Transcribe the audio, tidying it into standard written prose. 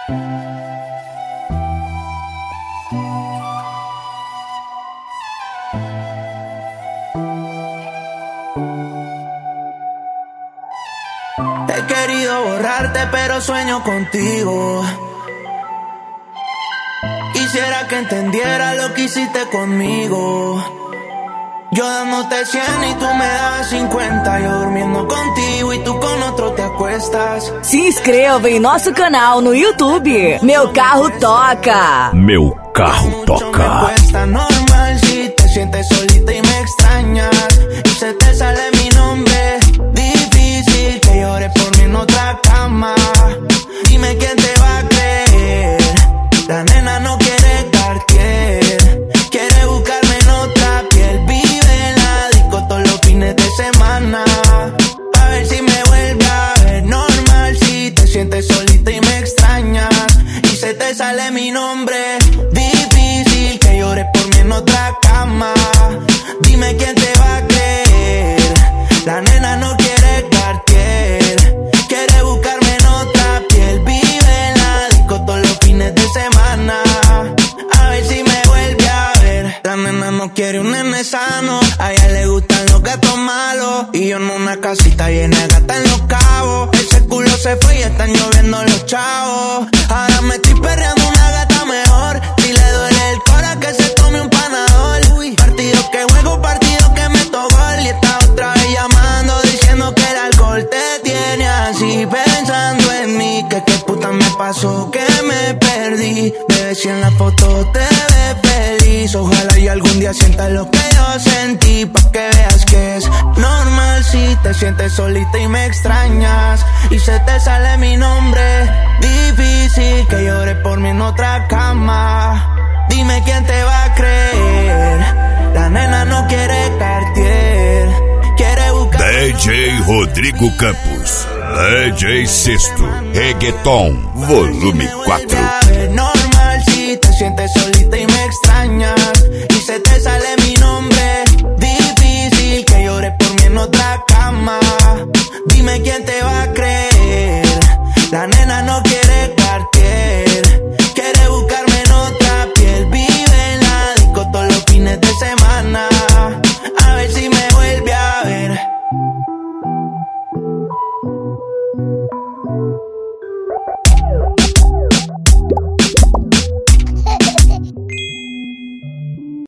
He querido borrarte, pero sueño contigo. Quisiera que entendiera lo que hiciste conmigo. Yo dándote 100 y tú me das 50. Yo durmiendo contigo y tú con otro te acuestas. Se inscreva em nosso canal no YouTube. Meu Carro Toca. Meu Carro Toca. Me cuesta normal si te sientes solita y me extrañas y se te sale mi nombre. Difícil que llores por mí en otra cama. Dime quién te va a creer. La nena no quiere Cartier, quiere buscarme en otra piel. Vive en la disco todos los fines de semana. A ver si me vuelve a ver. Normal si te sientes solita y me extrañas y se te sale mi nombre. Difícil que llores por mí en otra cama. Dime quién te va a creer. La nena no quiere Cartier, quiere buscarme en otra piel. Vive en la disco todos los fines de semana. A ver si me vuelve a ver. La nena no quiere un nene sano, a ella le gustan los gatos malos. Y yo en una casita llena de gatas en Los Cabos. Ese culo se fue y están lloviendo los chavos. Ahora me estoy perreando una gata mejor. Si le duele el cora que se tome un panadol. Partido que juego, partido que meto gol. Y está otra vez llamando diciendo que el alcohol te tiene así. Pensando en mí, que qué puta me pasó, que me perdí. Bebé, si en la foto te ves feliz. Ojalá y algún día sientas lo que yo sentí, pa' que veas que es normal si te sientes solita y me extrañas y se te sale mi nombre. Difícil que llores por mí en otra cama. Dime quién te va a creer. La nena no quiere Cartier, quiere buscar DJ Rodrigo Campos, DJ Sexto, Reggaeton, volume 4. Normal si te sientes